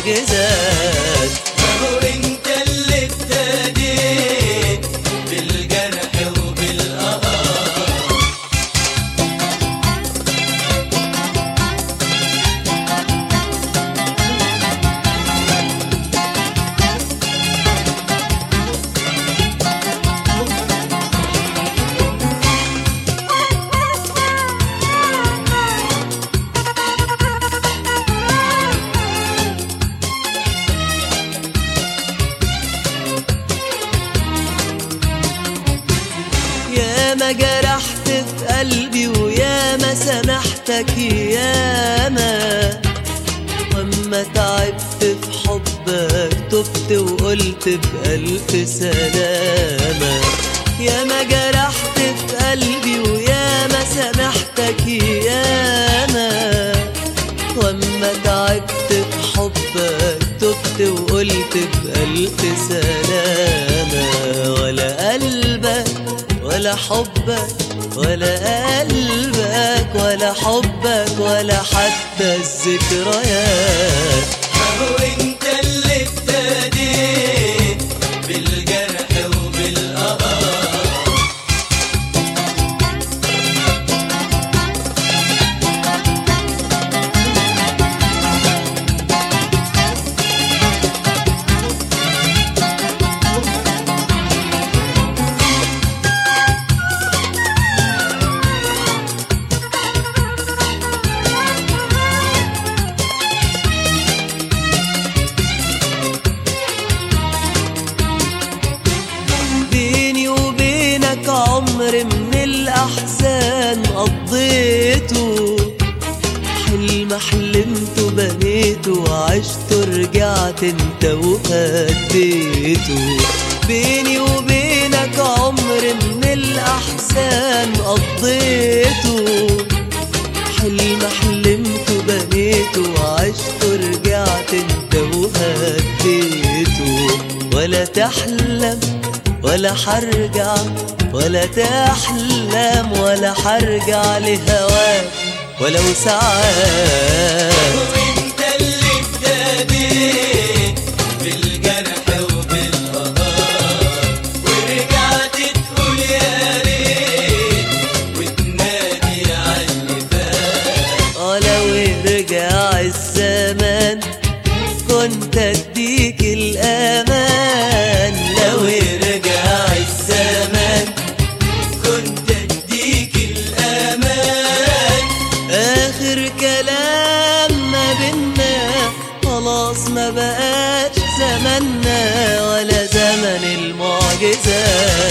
المعجزات. اهو انت اللي ابتديت بالجرح وبالقهار. ياما جرحت في قلبي وياما سامحتك ياما، واما تعبت في حبك تبت وقلت بألف سلامة. ياما جرحت في قلبي وياما سامحتك ياما، واما تعبت في حبك تبت وقلت بألف سلامة. ولا قلبك ولا حبك ولا قلبك ولا حبك ولا حتى الذكريات. اهو انت اللي ابتديت بالجرح وبالقهار. عمر من الأحزان قضيته، حلم حلمته بنيته وعشته رجعت انت وهديته. بيني وبينك عمر من الأحزان قضيته، حلم حلمته بنيته وعشته رجعت انت وهديته. ولا تحلم ولا حرجع ولا تحلم ولا حرجع لهواك ولو ساعات. وانت اللي ابتديت بالجرح وبالقهار، ورجعت تقول يا ريت وتنادي على اللي فات. لو رجع الزمان كنت اديك الامان. لو رجع الزمان كنت اديك الامان. اخر كلام ما بينا خلاص ما بقاش زماننا ولا زمن المعجزات.